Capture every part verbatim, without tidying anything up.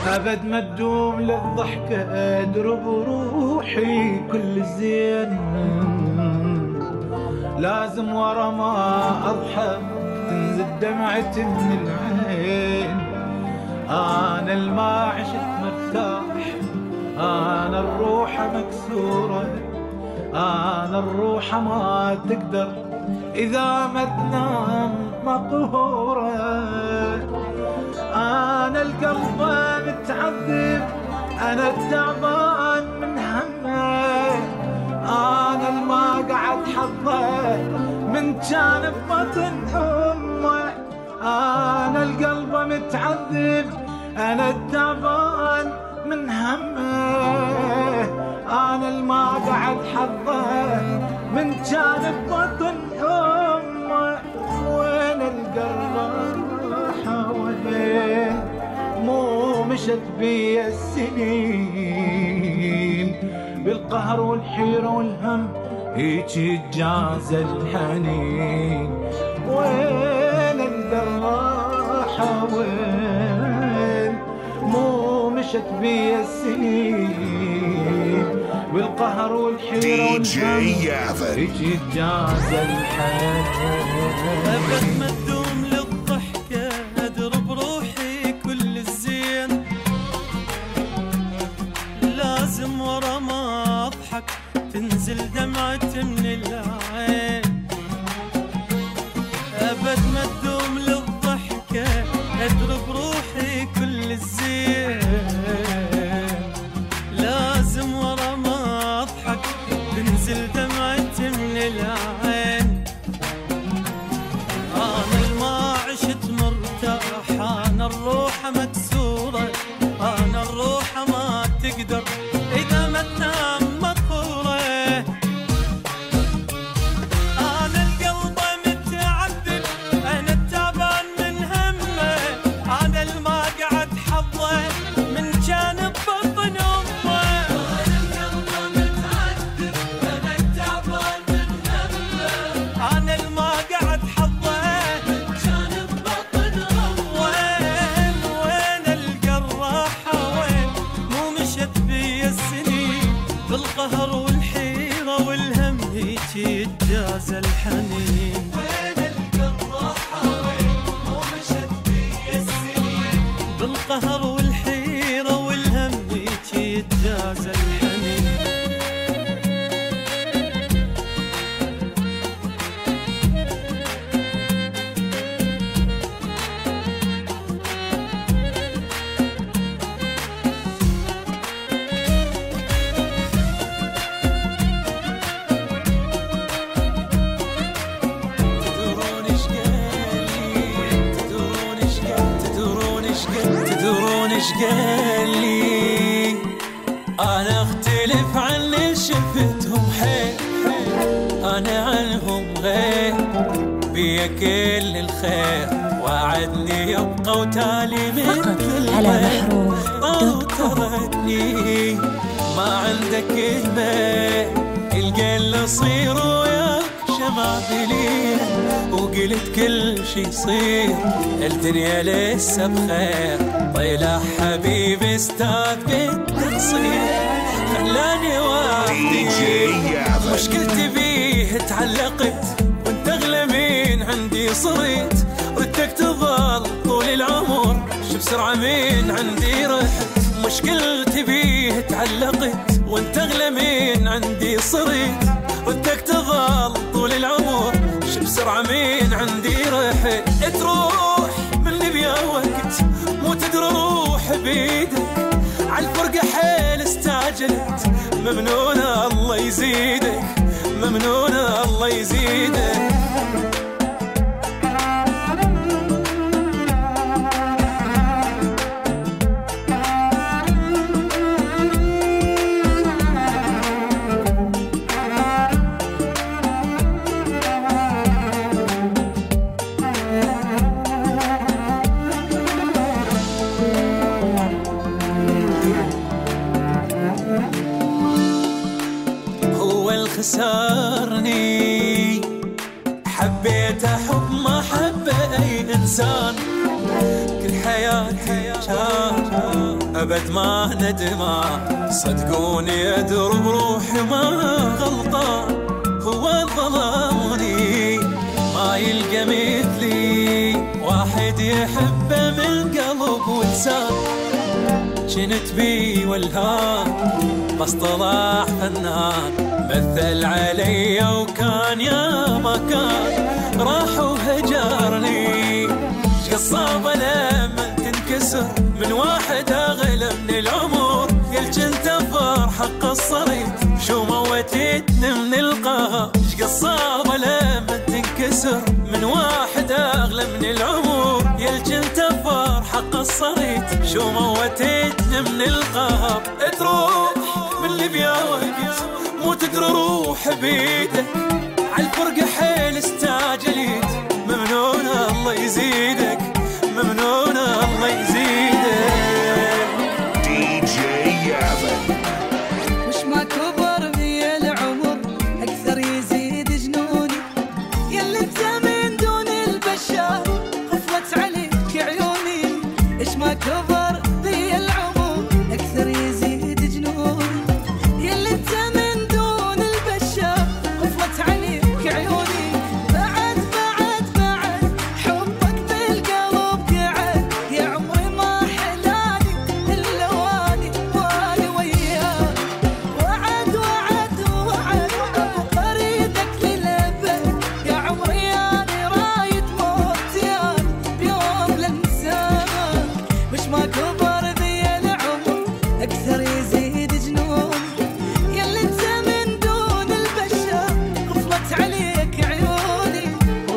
أبد ما تدوم للضحكة أدرب روحي كل الزين، لازم ورا ما أضحك تنزل دمعتي من العين. أنا الما عشت مرتاح، أنا الروح مكسورة، أنا الروح ما تقدر إذا ما تنام مقهورة. أنا القلب متعذب، أنا التعبان من همه، أنا الما قعد حظه من جانب بطن أمه. أنا القلب متعذب، أنا التعبان من همه، أنا الما قعد حظه من جانب بطن أمه. وين القرار وين مو مشت بي السنين، بالقهر والحيرة والهم هيك جاز الحنين. وين القراحة وين مو مشت بي السنين، بالقهر والحيرة والهم هيك جاز الحنين. أبد ما تدوم للضحكة أدرب روحي كل الزين، لازم ورا ما أضحك تنزل دمعة من العين. أبد ما تدوم للضحكة أدرب روحي كل الزين، لازم ورا ما أضحك تنزل دمعة من العين. أنا الما عشت مرتاح، أنا الروح مكسورة، أنا الروح ما تقدر إذا ما تنام مقهورة. أنا القلب متعذب، أنا التعبان من همه، أنا الما قعد حظه من جانب بطن أمه. أنا القلب متعذب، أنا التعبان من همه، أنا الما قعد حظه من جانب بطن أمه. وين وين القراحة وين مو مشت بي السنين، بالقهر والحيرة والهم هيك يتجاز الحنين. وين القراحة وين مو مشت بي السنين، بالقهر والحيرة والهم هيك يتجاز الحنين. تدرون ايش قال لي؟ انا اختلف عن اللي شفتهم حيل، انا عنهم غير، بيا كل الخير، وعدني يبقى وتالي مثل على محروم دوت كوم. ما عندك كلمة القل صير وياك شمع بليل، وقلت كل شي يصير الدنيا لسه بخير. طلع حبيبي استاذ بالتقصير، خلاني وحدي مشكلتي بيه تعلقت، وانت اغلى من عندي صرت، ردك تظل طول العمر شو بسرعة من عندي رحت. مشكلتي بيه تعلقت، وانت اغلى من عندي صرت، ردك تظل طول العمر شو بسرعة من عندي رحت. تروح مني بيا وقت مو تدري روح بيدك، عالفرقة حيل استعجلت، ممنونة الله يزيدك، ممنونة الله يزيدك. خسرني حبيت حب ما حب أي إنسان، كل حياتي كان أبد ما ندمه. صدقوني أدري بروحي ما غلطان، هو ظلمني ما يلقى مثلي واحد يحبه من قلب ولسان. جنت بي والهان بس طلع فنان، مثل علي وكان يا مكان راح وهجرني. قصابة لما تنكسر من واحد أغلى من العمر، قل جنت فرحة قصرت شو موتتني من القهر. قصابة لما تنكسر من واحد أغلى من العمر، قل جنت فرحة قصرت شو موتتني من القهر. تروح من اللي بياوقف مو تدري روح بيدك، عالفرقة حيل استعجلت ممنون الله يزيدك، ممنون الله يزيدك. دي جي يافن وش ما كبر بي العمر أكثر يزيد جنوني، ياللي انت من دون البشر خفت عليك عيوني. إيش ما كبر بي العمر أكثر يزيد جنوني، ياللي انت من دون البشر خفت عليك عيوني. بعد بعد بعد حبك بالقلب قعد، يا عمري ما حلاني إلا واني واني وياك. وعد وعد وعد أبو قريدك للأبد، يا عمري أنا رايد موت ياك بيوم لنساك. وش ما كبر بي العمر أكثر يزيد جنوني، ياللي انت من دون البشر غفلت عليك عيوني.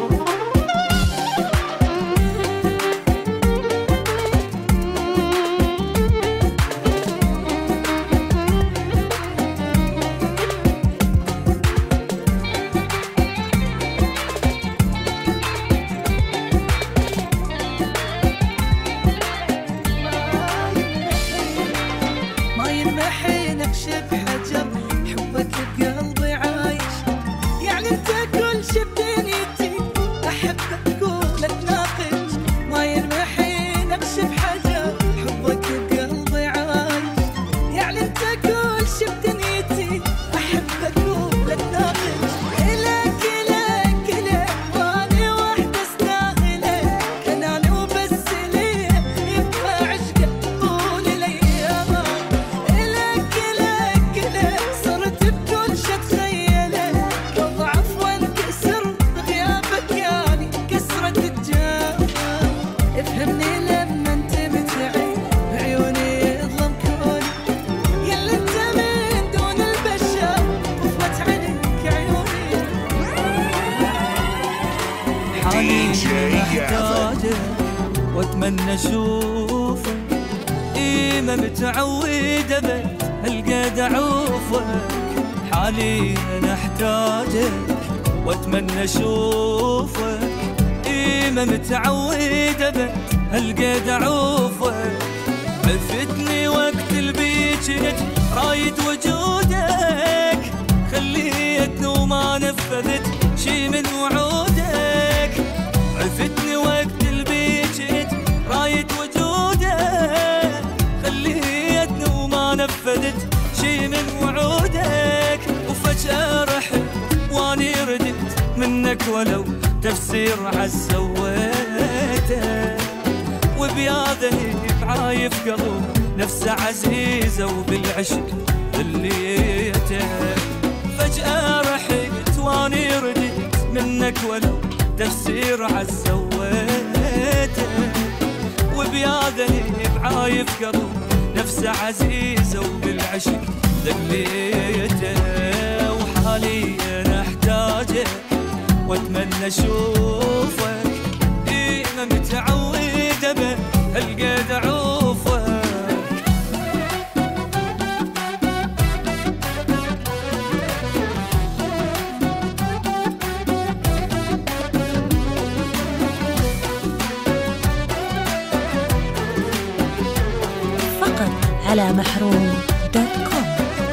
ما ينمحي نقش بحجر، حبك بقلبي عايش. يعني انت كل شي بدنيتي، احبك ولا تناقش. ما ينمحي نقش بحجر، حبك بقلبي عايش. يعني انت كل شي بدنيتي، احبك ولا تناقش. الك الك الك واني وحده استاهلك، اناني وبس ليه يبقى عشقك طول الايام. إلك إلك إلك صرت بكل شي أتخيلك، وضعف وانكسر بغيابك يعني كسرة الجام. افهمني لما انت بتعيد بعيوني يظلم كوني، ياللي انت من دون البشر وفلت عليك عيوني. حالي جي محتاجك واتمنى اشوفك، اي ما متعود ابد هالقد اعوفك. حالي انا احتاجك واتمنى اشوفك، اي ما متعود ابد هالقد اعوفك. عفتني وقت البيت رايد وجودك، خليتني وما نفذت شي من وعودك. عفتني وقت البيت رايد وجودك، خليتني وما نفذت شي من وعودك. وفجأة رحت واني ردت منك ولو تفسير عالسويته. وبياذني بعايف قلب نفسه عزيزة وبالعشق ذليته. فجأة رحت واني ردت منك ولو تفسير عالسويته. وبياذني بعايف قلب نفسه عزيزة وبالعشق ذليته. وحالي انا احتاجك واتمنى اشوفك، اي ما متعود ابد هالقد اعوفك. فقط على محروم دوت كوم.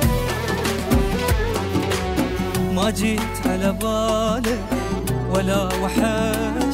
ما جيت على بالك ولا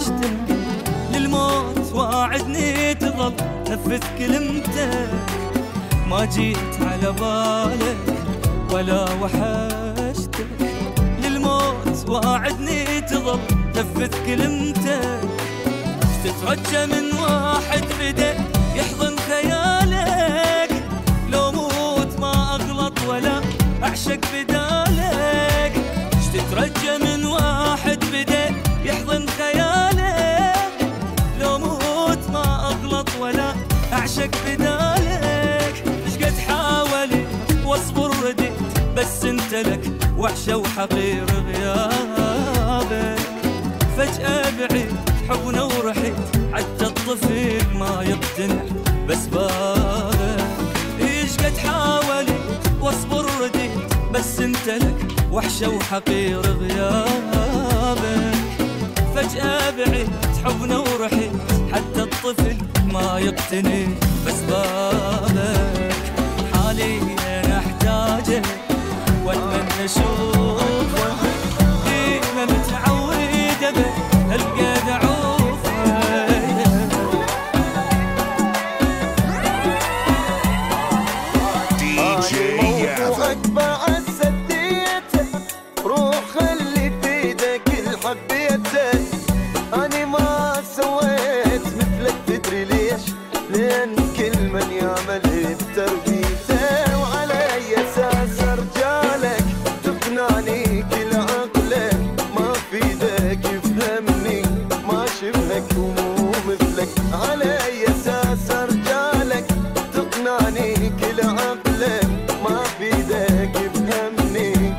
وحشتك، للموت واعدني تظل نفذ كلمتك. ما جيت على بالك ولا وحشتك، للموت واعدني تظل نفذ كلمتك. تترجى من واحد بدا يحضن خيالك، لو موت ما اغلط ولا اعشق بدالك. تترجى من واحد بدا يحضن خيالك، لو موت ما اغلط ولا اعشق بدالك. ايش قد حاولت واصبر رديت، بس انت لك وحشه وحقير غيابك. فجأة بعيد حبنا ورحيت، حتى الطفل ما يقتنع بس بابك. ايش قد حاولت واصبر رديت، بس انت لك وحشه وحقير غيابك. فجأة بعيد حبنا ورحيت، حتى الطفل ما يقتني بس بابك. حالي انا احتاجك واتمنى اشوفك، ديما متعودة به هالقد اعوفك. دي جي يافن. بعد سديته روح خلي بيدك الحبيته. أنا ما سويت مثلك تدري ليش؟ لأن كل من يعمل بتربيته، وعلى أي أساس رجالك تقنعني كل عقلك. ما في ذاك يفهمني ما شبهك ومو مثلك. على أي أساس رجالك تقنعني كل عقلك. ما في ذاك يفهمني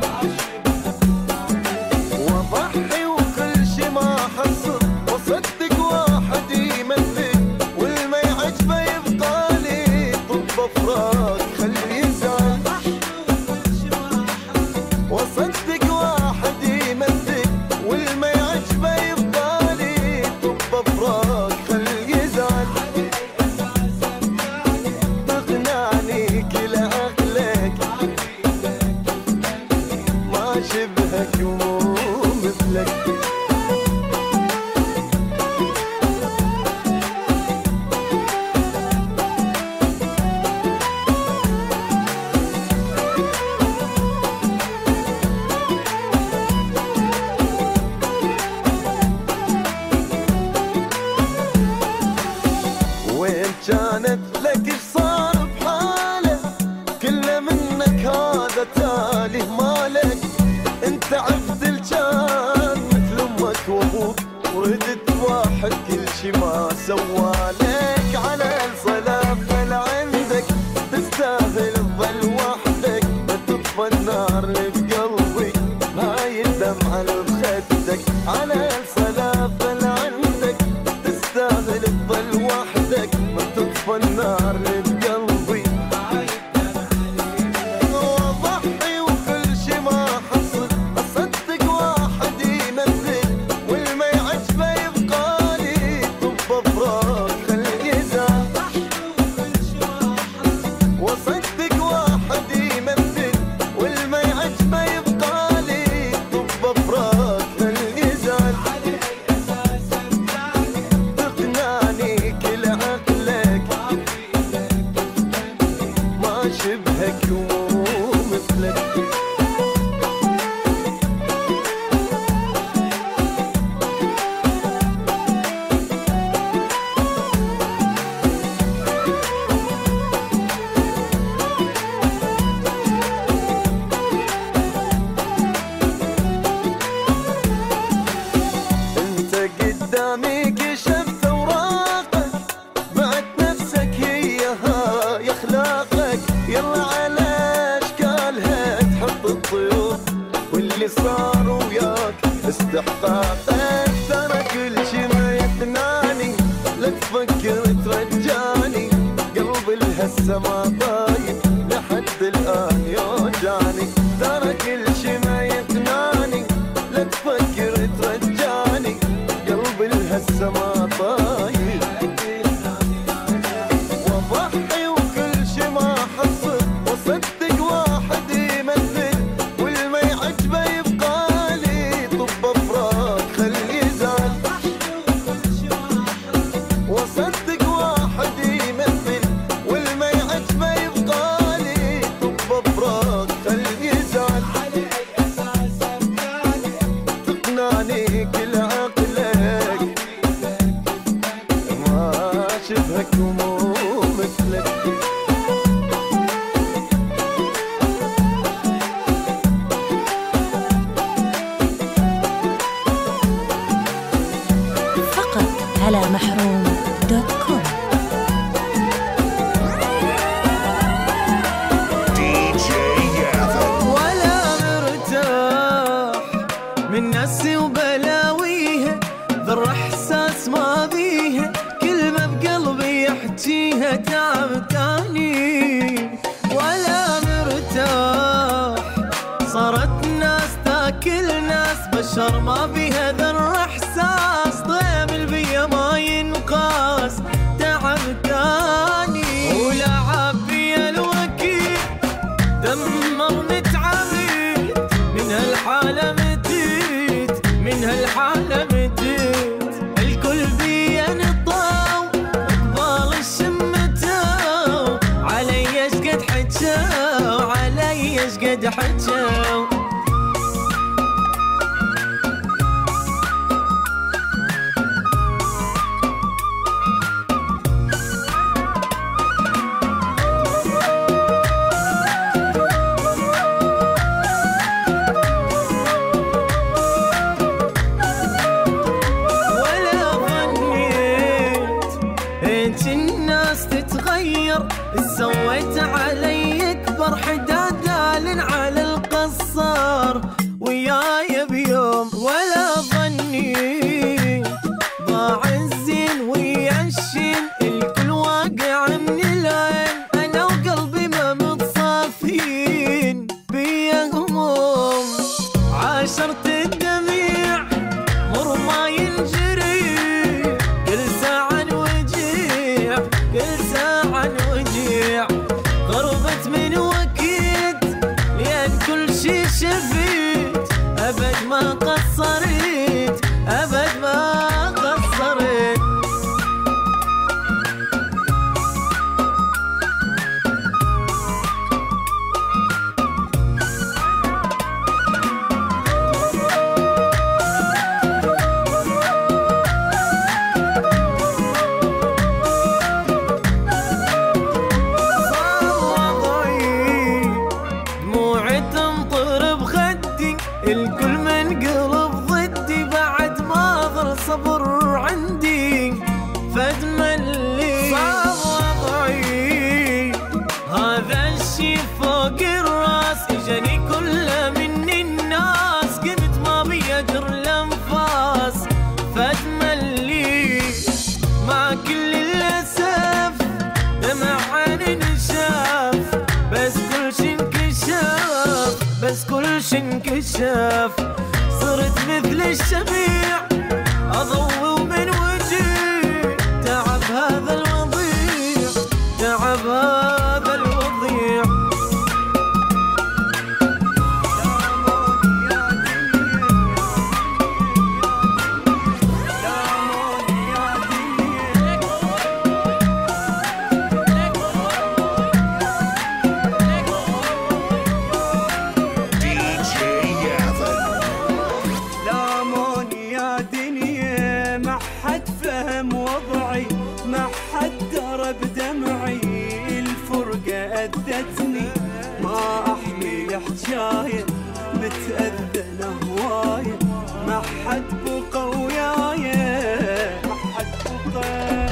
وضحي وكل شي ما حصل، وصدق واحد يمثل والما يعجبه يبقى لي طب افراق خليه يزعل. وصدق واحد يمثل والما يعجبه يبقى لي طب افراق خليه يزعل. تقنعني كل عقلك ما شبهك ومو مثلك. وين كانت لك ايش صار بحالك؟ كله منك هذا تالي مالك. انت عبد كان مثل امك وابوك، وردت واحد كل شي ما سوالك. على الصلاه اللي عندك تستاهل تظل وحدك. ما تطفى النار اللي بقلبي هاي الدمعه اللي بخدك. على الصلاه اللي عندك تستاهل تظل وحدك. ما تطفى النار اللي بقلبي. وضحي وكل شي ما حصل، اصدق واحد يمثل والما يعجبه يبقى لي طب افراق خليه يزعل. وصدق واحد يمثل والما يعجبه يبقى لي طب افراق خليه يزعل. تقنعني كل عقلك ما شبهك ومو مثلك. انت قدامي كشفت اوراقك، بعد نفسك هي هاي اخلاقك. يلا على اشكالها تحط الطيور، واللي صار وياك استحقاقك. ترى كل شي ما يثناني، لا تفكر ترجاني. قلبي لهسه ما طايب لحد الان يوجعني. ترى كل شي ما يثناني، لا تفكر ترجاني. قلبي لهسه ما طايب. وضحي وكل شي ما حصل، وصدق واحد يمثل والما يعجبه يبقى لي طب افراق خليه يزعل. وصدق واحد يمثل والما يعجبه وايد حجوا. سويت علي اكبر حدادال على القصار وياي بيوم ولا ظني ضاع الزين ويا الشين الكل واقع من العين. انا وقلبي ما متصافين بيا هموم عاشرت الدميع مر ما ينجري كل ساعة وجيع كل ساعة وجيع. غربت من وكيت لين كل شي شفيت أبد ما قصرت أبد ما قصرت. الكل من قلب ضدي بعد ما ظل صبر عندي فتملي صار وضعي. هذا الشي فوق الراس اجاني كله من الناس قمت ما بيقدر الانفاس فتملي. مع كل الاسف دمع عيني نشاف بس كل شي انكشاف بس كل شي انكشاف. صرت مثل الشبيع اضوي ومن وجهي تعب هذا الوضيع تعب هذا الوضيع. ما حد درى بدمعي الفرقة أذتني ما أحمل حجاية متأذنة هواية ما حد بقى وياي ما حد بقى.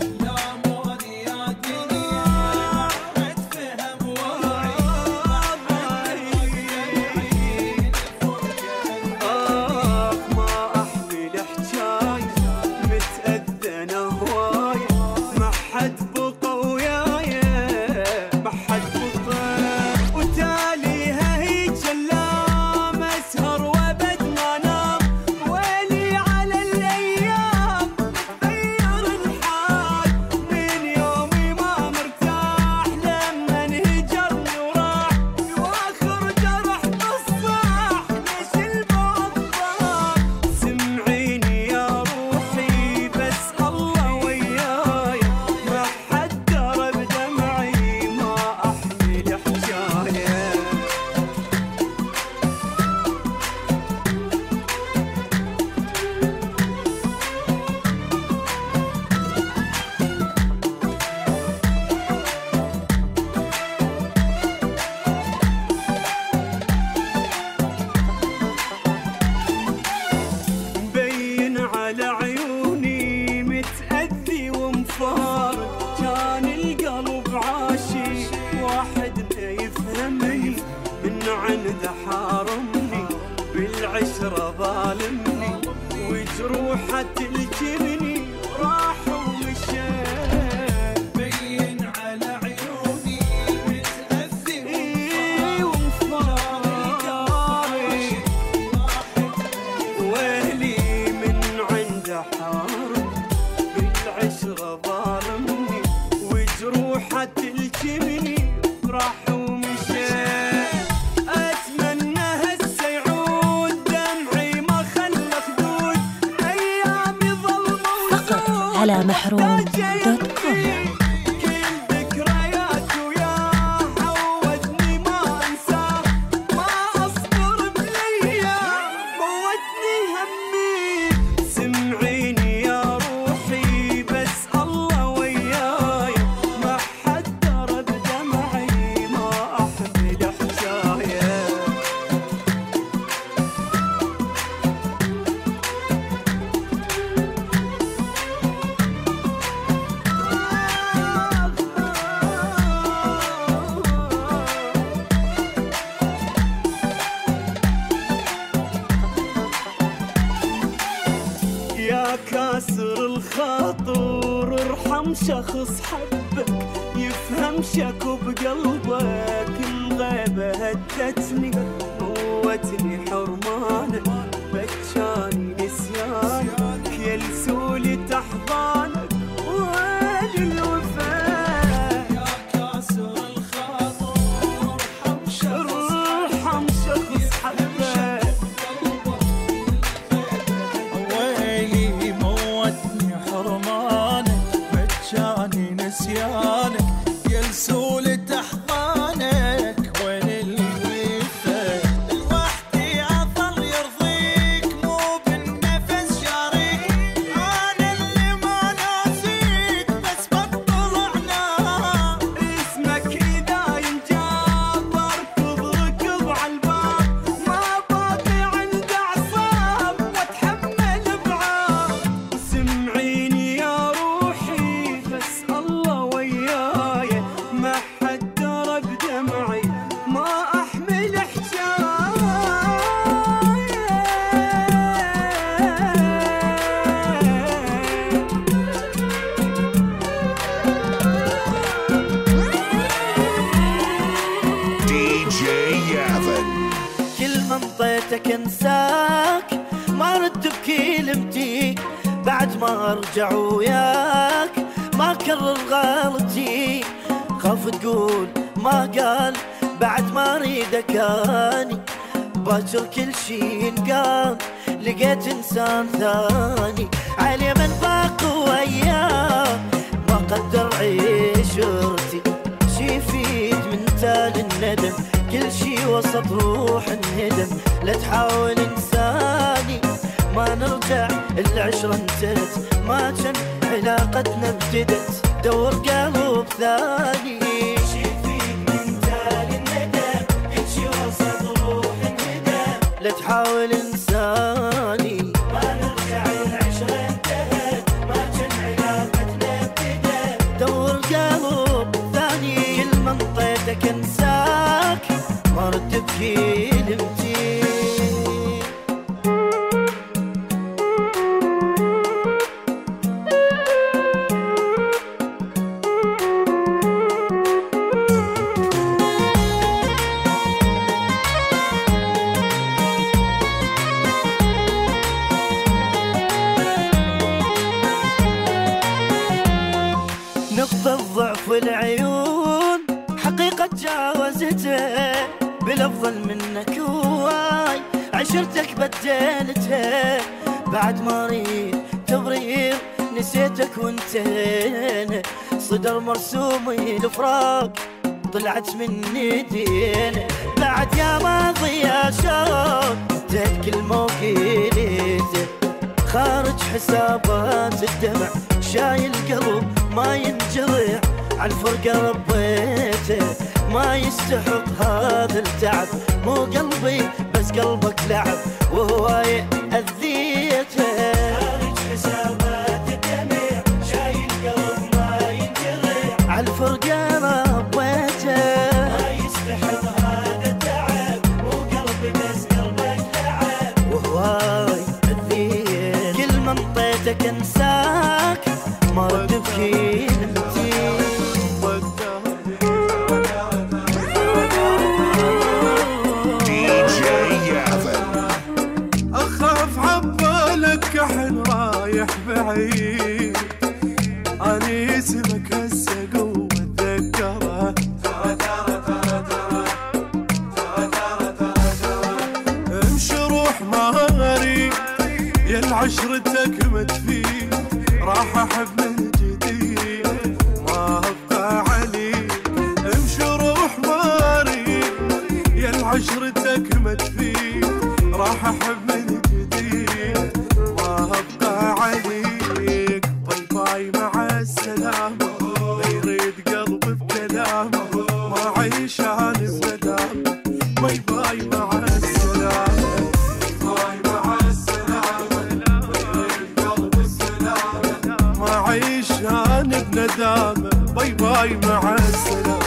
كان القلب عاشي واحد ما يفهمني من عنده حارمني بالعشرة ظالمني وجروحه تلجمني راح ومشى. بين على عيوني متأذي ومفاري ويلي من عنده حارمني بالعشرة ظالمني وجروحه تلجمني راح ومشى. اتمنى هسه يعود دمعي ما خلى خدود ايامي ظل موجود فقط على محروم دوت كوم. كل ذكريات وياه عودني ما انساه أفضل شخص حبك يفهم شكو بقلبك. الغيبة هدتني موتني حرمانك بكاني نسيانك يلسولي تحضانك وين الوفاء يا كاسر الخاطر ارحم شخص ارحم شخص حبك. ويلي موتني حرمانك بكاني نسيانك يلسولي تحضانك وين الوفاء. لوحدي اظل يرضيك مو بالنفس شريك انا اللي ما ناسيك بس بطل عناك. اسمك إذا ينجاب اركض ركض عالباب ما باقي عندي أعصاب وأتحمل بعاب. سمعيني يا روحي بس الله وياي ما حد درى بدمعي ما أحمل دي جي يافن. كل ما انطيتك انساك ما رد بكلمتي بعد ما ارجع وياك ما كرر غلطي. خاف تقول ما قال بعد ما اريده كاني باكر كل شي ينقال لقيت انسان ثاني. علي من باق وياه ما قدر عيشرتي شي يفيد من تال الندم كل شي وسط روح انهدم. لا تحاول انساني ما نرجع العشرة انتهت ما كان علاقتنا ابتدت دور قلب ثاني. شي يفيد من تال الندم كل شي وسط روح انهدم. لا تحاول انساني ما نرجع العشرة انتهت ما كان علاقتنا ابتدت دور قلب ثاني. كل ما انطيتك انساك ما رد بكلمتي. نقطة ضعف العيون حقيقة تجاوزته بالأفضل منك هواي عشرتك بدلتها بعد ما اريد تبرير نسيتك وانتهينا. صدر مرسومي الفراق طلعت من ايدينا بعد يا ماضي يا شوق انتهت كل موقيته خارج حسابات الدمع شايل قلب ما ينجرع عالفرقة ربيته ما يستحق هذا التعب مو قلبي بس قلبك لعب وهواي أذيته خارج حسابات الدمع شايل قلب ما ينجرع عالفرقة ربيته ما يستحق هذا التعب مو قلبي بس قلبك لعب وهواي أذيته كل ما انطيتك انساك ما رد بكلمتي. أخاف عبالك كحل رايح بعيد أني اسمك هسه قوة اتذكره امشي روح ماري يا العشرتك متفيد راح أحب من جديد ما أبقى عليك. امشي روح ماري يا العشرتك متفيد راح أحب من جديد ما أبقى عليك. باي باي مع السلامة لا يريد قلبي بكلامه ما عيش أنا بندامة. باي باي مع السلامة باي مع السلامة لا يريد قلبي بسلامة ما عيش أنا بندامة. باي باي مع السلامة.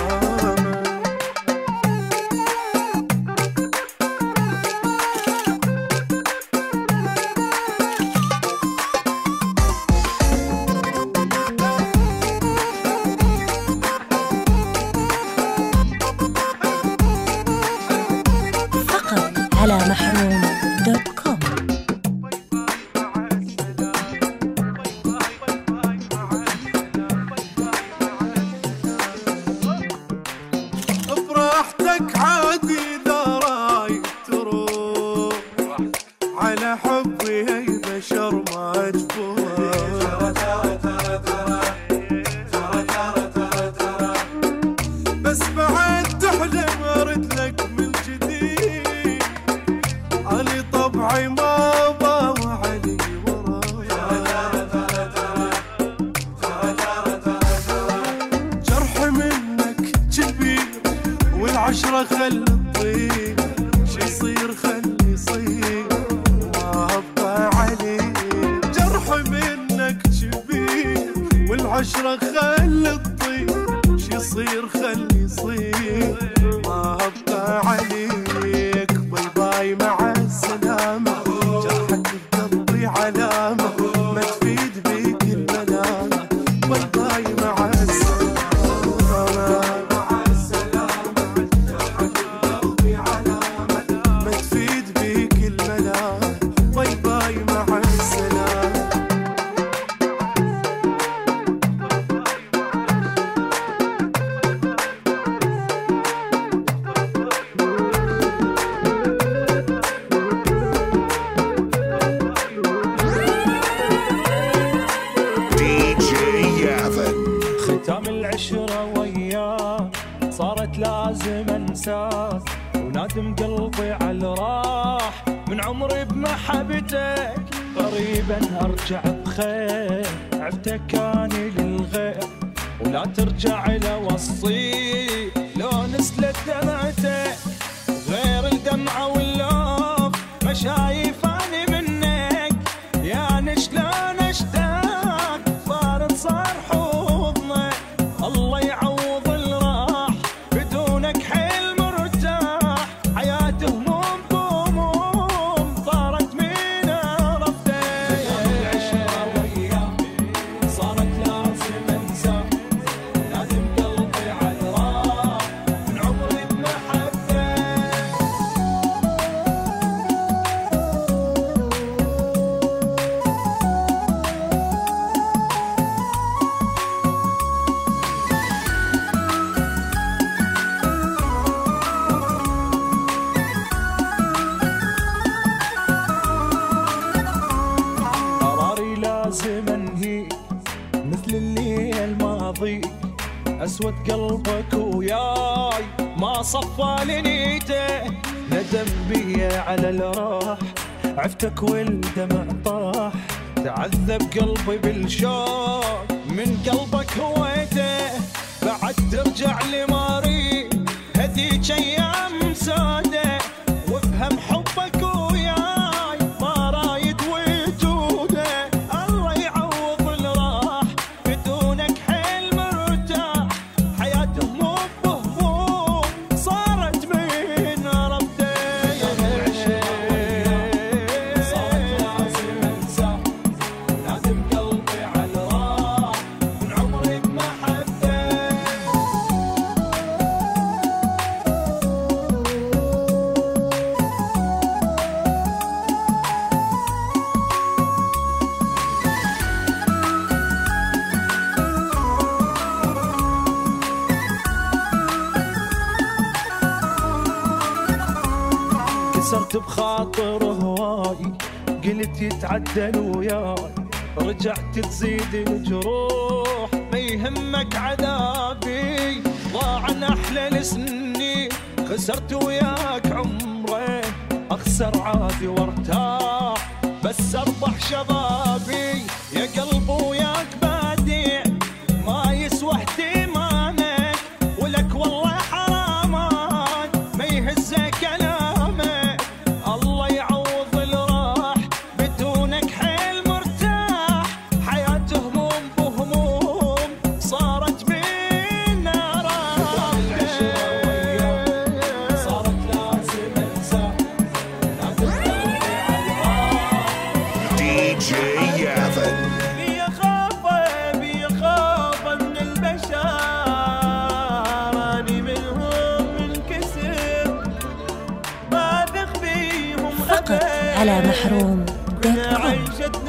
والعشرة خل تطير شي يصير خلي يصير ما أبقى عليه جرح منك كبير والعشرة خل تطير شي يصير خلي يصير ما أبقى عليك باي باي مع السلامة جرحك بقلبي علامة ما تفيد بيك الملامة باي باي مع السلامة مع السلامة جرحك بقلبي علامة ما تفيد بيك الملامة باي باي مع السلامة ختام العشرة وياك صارت لازم انساك ونادم قلبي على راح من عمري بمحبتك قريبا ارجع بخير عفتك كاني للغير ولا ترجع لوصي لو نزلت دمعتك غير الدمعة واللوف ما شايف اني منك يعني شلون اشتاق صار صار حضنك الله يعوض الراح بدونك حيل مرتاح حياتي هموم بهموم صارت من رفدك العشرة وياك صارت لازم انساك لازم قلبي على راح من عمري بمحبتك قراري لازم انهي مثل اللي الماضي اسود قلبك وياي ما صفى لنيته ندم بي على الراح عفتك والدمع طاح تعذب قلبي بالشوق من قلبك هويته بعد ترجع لماري هذيك ايام ساده وافهم حبك وياي ما رايد وجوده الله يعوض الراح بدونك حيل مرتاح حياتي هموم بهموم صارت من ربدك صارت لازم انساك لازم قلبي على راح من عمري بمحبتك كسرت بخاطر هواي قلت يتعدل وياي رجعت تزيد الجروح ما يهمك عذابي ضاع عن احلى السنين خسرت وياك عمري اخسر عادي وارتاح بس اربح شبابي يا قلب وياك بادع ما يسوى اهتمامك ولك والله حرامك ما يهزك كلامك الله يعوض الراح بدونك حيل مرتاح حياتي هموم بهموم صارت من ربدك صارت لازم انساك لازم قلبي على الراح دي جي يافن بيا خافة بيا خافة من البشر أني منهم منكسر ما بخفيهم فقط على محروم دوت كوم. عيشة